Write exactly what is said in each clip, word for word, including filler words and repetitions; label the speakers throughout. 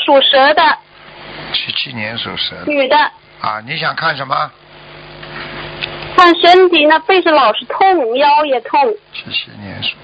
Speaker 1: 属蛇的。
Speaker 2: 七七年属蛇的。
Speaker 1: 女的。
Speaker 2: 啊，你想看什么？
Speaker 1: 看身体，那背是老是痛，腰也痛。
Speaker 2: 七七年属。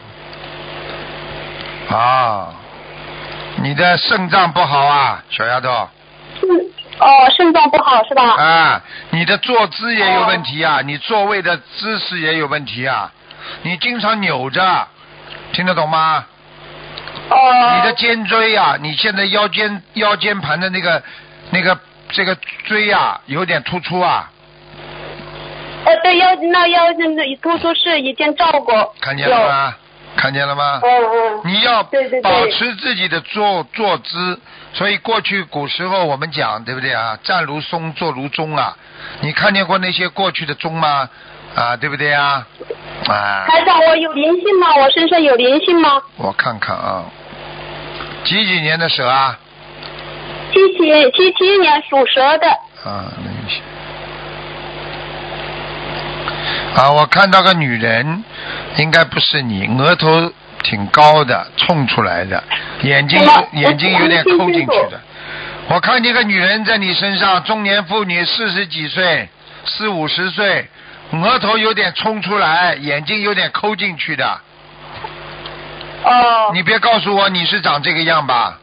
Speaker 2: 啊，你的肾脏不好啊，小丫头。
Speaker 1: 嗯，哦，肾脏不好是吧？
Speaker 2: 啊，你的坐姿也有问题啊，哦、你座位的姿势也有问题啊，你经常扭着，听得懂吗？
Speaker 1: 哦。
Speaker 2: 你的肩椎啊，你现在腰间腰间盘的那个那个这个椎啊，有点突出啊。
Speaker 1: 呃，对腰那腰现在突出是以前照过。
Speaker 2: 看见了吗？看见了吗？
Speaker 1: 嗯嗯。
Speaker 2: 你要
Speaker 1: 对对对
Speaker 2: 保持自己的坐坐姿，所以过去古时候我们讲，对不对啊？站如松，坐如钟啊。你看见过那些过去的钟吗？啊，对不对啊？啊。
Speaker 1: 台长，我有灵性吗？我身上有灵性吗？
Speaker 2: 我看看啊。几几年的蛇啊？
Speaker 1: 七七七七年属蛇的。
Speaker 2: 啊，灵性。啊，我看到个女人，应该不是你，额头挺高的，冲出来的，眼睛眼睛有点抠进去的。我看见个女人在你身上，中年妇女，四十几岁，四五十岁，额头有点冲出来，眼睛有点抠进去的。
Speaker 1: 哦。
Speaker 2: 你别告诉我你是长这个样吧？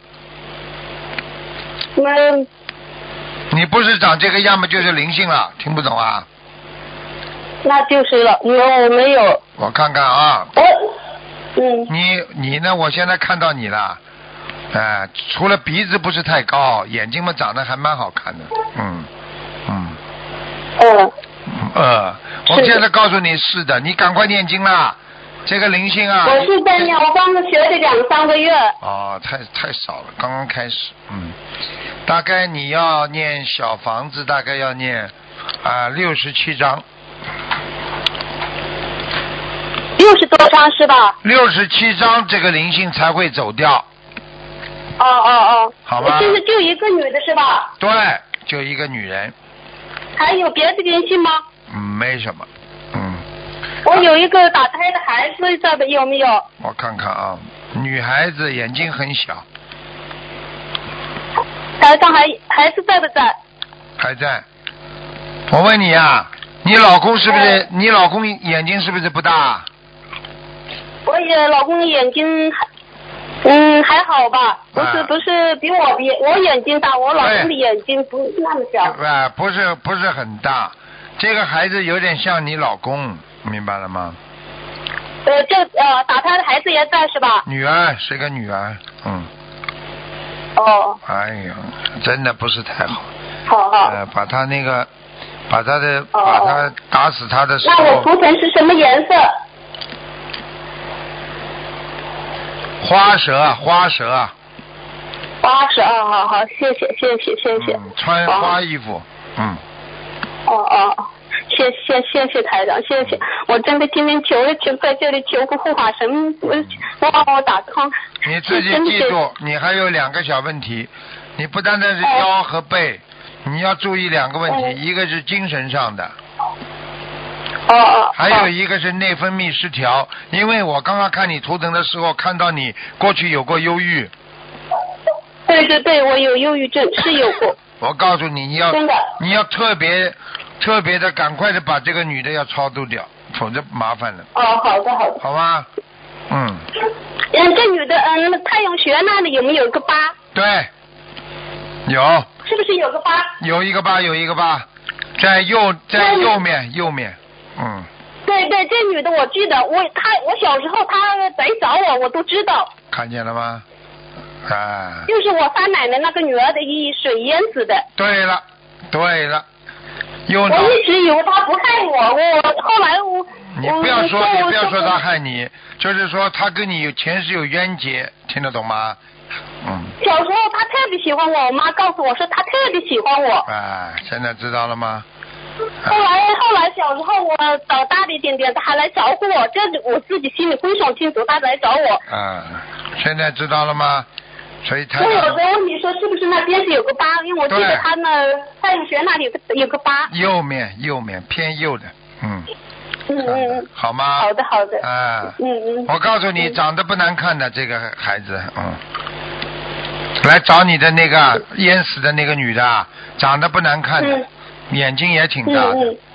Speaker 1: 嗯。
Speaker 2: 你不是长这个样嘛，就是灵性了，听不懂啊？
Speaker 1: 那就是了，因为我没有。
Speaker 2: 我看看啊。
Speaker 1: 我，嗯。
Speaker 2: 你你呢？我现在看到你了，哎、呃，除了鼻子不是太高，眼睛嘛长得还蛮好看的，嗯嗯。
Speaker 1: 嗯。
Speaker 2: 呃，我现在告诉你是的，你赶快念经啦，这个灵性啊。
Speaker 1: 我是在念，我刚刚学了两三个月。
Speaker 2: 哦，太太少了，刚刚开始，嗯，大概你要念小房子，大概要念啊六十七章。
Speaker 1: 六十多张是吧？
Speaker 2: 六十七张，这个灵性才会走掉。
Speaker 1: 哦哦哦。
Speaker 2: 好吧。
Speaker 1: 现在就一个女的是吧？
Speaker 2: 对，就一个女人。
Speaker 1: 还有别的灵性吗？
Speaker 2: 嗯，没什么。嗯。
Speaker 1: 我有一个打胎的孩子，在的有没有？
Speaker 2: 我看看啊，女孩子眼睛很小。
Speaker 1: 台上还孩子在不在？
Speaker 2: 还在。我问你啊，你老公是不是？嗯、你老公眼睛是不是不大？
Speaker 1: 我也老公眼睛还，嗯，还好吧，不是、啊、不是比我比我眼睛大，我老公的眼睛不是那么小。
Speaker 2: 啊，不是不是很大，这个孩子有点像你老公，明白了吗？
Speaker 1: 呃，这呃打胎的孩子也在是吧？
Speaker 2: 女儿是个女儿，嗯。
Speaker 1: 哦。
Speaker 2: 哎呀，真的不是太好。
Speaker 1: 好好。
Speaker 2: 呃，把他那个，把他的，哦、把他打死他的时候。
Speaker 1: 那我图腾是什么颜色？
Speaker 2: 花蛇，花蛇。
Speaker 1: 花蛇啊，好好，谢谢，谢谢，谢谢。
Speaker 2: 嗯，穿花衣服，嗯。
Speaker 1: 哦哦，谢谢谢谢台长，谢谢。我真的今天求了求，在这里求个护法神，我我帮我打通。
Speaker 2: 你自己记住，你还有两个小问题，你不单单是腰和背，哦、你要注意两个问题，哦、一个是精神上的。
Speaker 1: 哦哦。
Speaker 2: 还有一个是内分泌失调，因为我刚刚看你图腾的时候，看到你过去有过忧郁。
Speaker 1: 对对对，我有忧郁症，是有过。
Speaker 2: 我告诉你，你要
Speaker 1: 真的，
Speaker 2: 你要特别特别的赶快的把这个女的要超度掉，否则麻烦了。
Speaker 1: 哦，好的好的。
Speaker 2: 好吧，嗯。
Speaker 1: 嗯，这女的，嗯，太阳穴那里有没有一个疤？
Speaker 2: 对，有。
Speaker 1: 是不是有个疤？
Speaker 2: 有一个疤，有一个疤，在右在右面右面，嗯。
Speaker 1: 对对，这女的我记得，我她我小时候她来找我，我都知道。
Speaker 2: 看见了吗？啊。
Speaker 1: 就是我三奶奶那个女儿的一水淹死的。
Speaker 2: 对了，对了。
Speaker 1: 我一直以为她不害我，我后来我。
Speaker 2: 你不要说，你不要说她害你，就是说她跟你有前世有冤结，听得懂吗？嗯。
Speaker 1: 小时候她特别喜欢我，我妈告诉我说她特别喜欢我。
Speaker 2: 啊，现在知道了吗？
Speaker 1: 后来后来小时候我长大了一点点，她还来找我，这我自己心里非常清楚，她来找我。
Speaker 2: 啊，现在知道了吗？所以他。
Speaker 1: 我有时候问你说是不是那边是有个疤，因为我记得他那太阳穴那里有个有个疤。
Speaker 2: 右面右面偏右的，嗯。
Speaker 1: 嗯嗯。
Speaker 2: 好吗？
Speaker 1: 好的好的。
Speaker 2: 啊。
Speaker 1: 嗯嗯。
Speaker 2: 我告诉你，长得不难看的这个孩子，嗯。 来找你的那个淹死的那个女的，长得不难看的，
Speaker 1: 嗯
Speaker 2: 眼睛也挺大的，
Speaker 1: 嗯嗯